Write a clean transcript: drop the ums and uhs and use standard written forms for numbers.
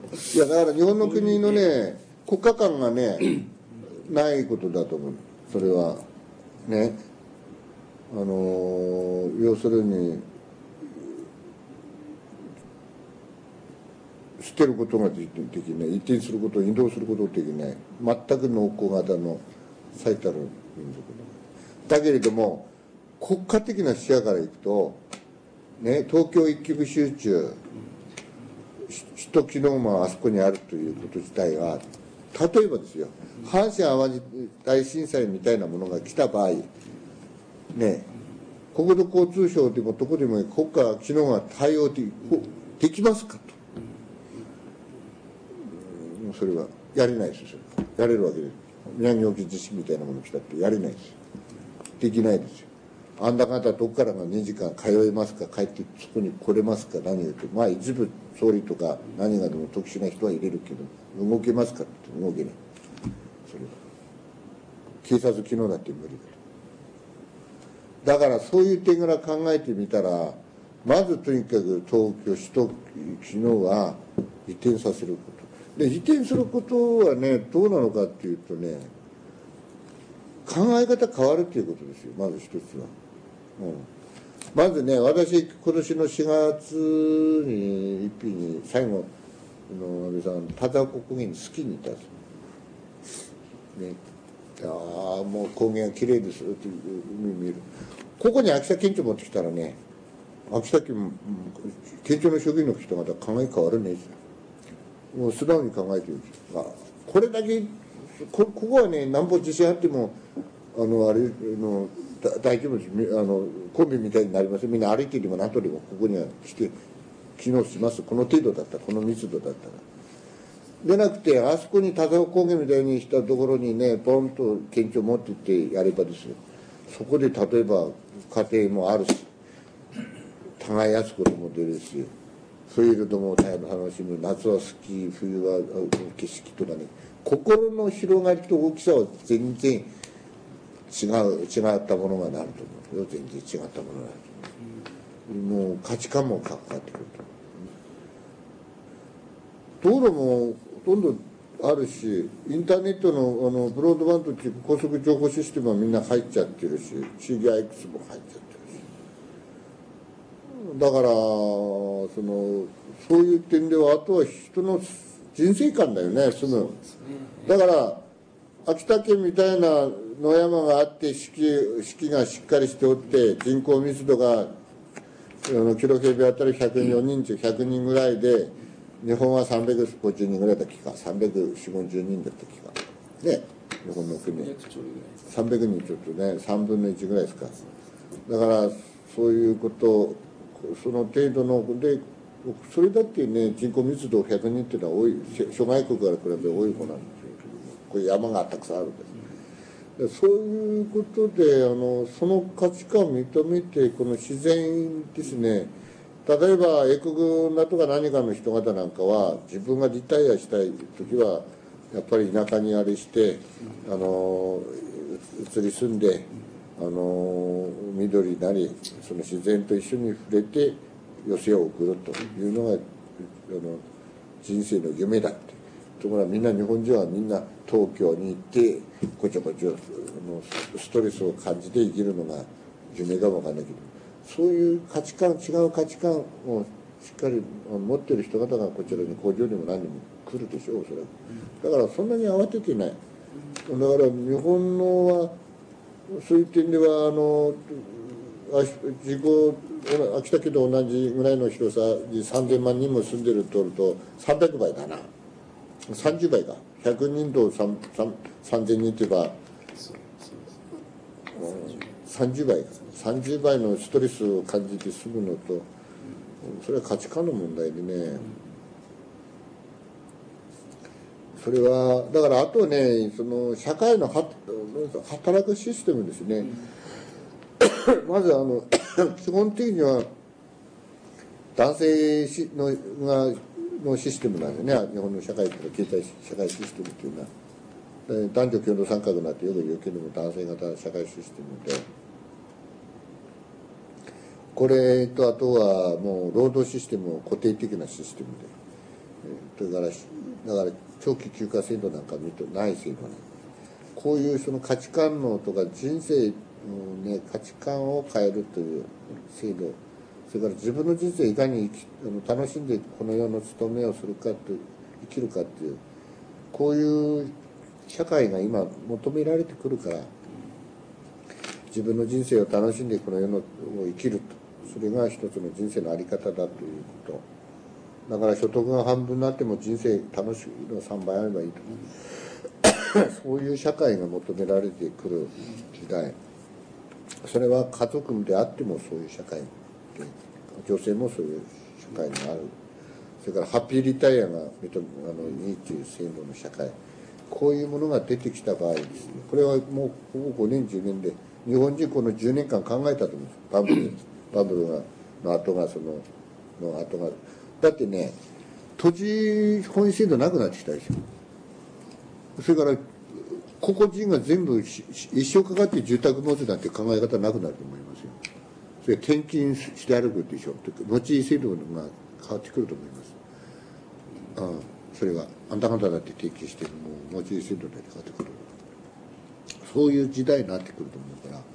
いやだから日本の国のね国家観がねないことだと思う。それはね要するに捨てることができない、移転すること移動することができない、全く農耕型の最たる民族だけれども、国家的な視野からいくとね、東京一極集中、首都機能もあそこにあるということ自体が、例えばですよ、阪神・淡路大震災みたいなものが来た場合ね、国土交通省でもどこでも国家機能が対応できますかと、それはやれないですよ。やれるわけです。宮城沖地震みたいなもの来たってやれないですよ。できないですよ。あんた方どこからが2時間通えますか、帰ってそこに来れますか、何言うと、まあ一部総理とか何がでも特殊な人は入れるけど動けますかって動けない。それは警察機能だって無理だ。だからそういう点から考えてみたら、まずとにかく東京首都機能は移転させることで、移転することはねどうなのかっていうとね、考え方変わるっていうことですよ。まず一つは、まずね、私今年の4月に一品に最後の安倍さん田沢湖高原にスキーに行ったんですよ、ね、ああもう高原が綺麗ですって海見る。ここに秋田県庁持ってきたらね、秋田県庁の職員の人方考え変わるねえですよ。もう素直に考えてるんですが、これだけここはね、なんぼ地震あってもあれの大規模コンビみたいになりますよ。みんな歩いてでも何とでもここには来て機能します。この程度だったら、この密度だったら。でなくて、あそこに田沢高原みたいにしたところにねポンと県庁持ってってやればですよ、そこで例えば家庭もあるし、耕すことも出るし、フィールドも楽しむ、夏はスキー、冬は景色とかね、心の広がりと大きさは全然違ったものがなると思うよ。全然違ったものがなると思う。もう価値観も関わってくると。道路もほとんどあるし、インターネットのブロードバンドっていう高速情報システムはみんな入っちゃってるし、CDIX も入っちゃってるし、だからそういう点では、あとは人の人生観だよね、住む。だから秋田県みたいな野山があって、四季がしっかりしておって、人口密度がキロ平米あたり104人中100人ぐらいで、日本は350人ぐらいだっけか、340、50人だったっけかね、日本の国300人ちょっとね、3分の1ぐらいですか。だからそういうこと、その程度ので、それだってね、人口密度100人っていうのは多い、諸外国から比べて多い方なんですよ。こういう山がたくさんあるんです。そういうことでその価値観を認めて、この自然ですね、例えば英国だとか何かの人方なんかは、自分がリタイアしたい時はやっぱり田舎にあれして移り住んで緑なりその自然と一緒に触れて余生を送るというのが人生の夢だって。ところがみんな日本人はみんな東京に行ってこちょこちょストレスを感じて生きるのが夢かもわかんないけど、そういう価値観、違う価値観をしっかり持ってる人方がこちらに工場にも何にも来るでしょう、おそらく。だからそんなに慌ててない。だから日本のはそういう点では秋田県と同じぐらいの広さに3000万人も住んでると取ると300倍だな、30倍か、100人と3000人って言えば30倍か、30倍のストレスを感じて済むのと、それは価値観の問題でね。それはだからあとね、その社会の働くシステムですね。まず基本的には男性のシステムなんですね、日本の社会というか経済社会システムというのは。男女共同参画になってよく言うけども、男性型社会システムで、これとあとはもう労働システムを固定的なシステムそれからだから長期休暇制度なんか見るとない制度ね。こういうその価値観のとか人生の、ね、価値観を変えるという制度、それから自分の人生をいかに楽しんでこの世の務めをするかと生きるかっていう、こういう社会が今求められてくるから、自分の人生を楽しんでこの世のを生きると、それが一つの人生の在り方だということ。だから所得が半分になっても人生楽しいの3倍あればいいとかそういう社会が求められてくる時代、それは家族であってもそういう社会で、女性もそういう社会にある。それからハッピーリタイアがいいという制度の社会、こういうものが出てきた場合ですね、これはもうほぼ5年10年で日本人この10年間考えたと思うんです。バブルの後がだってね、土地本位制度なくなってきたでしょ。それから個々人が全部一生かかって住宅持つなんて考え方なくなると思いますよ。それ転勤して歩くでしょ。持ち制度が変わってくると思います。それはあんた方だって提携してる、もう持ち制度で変わってくる、そういう時代になってくると思うから、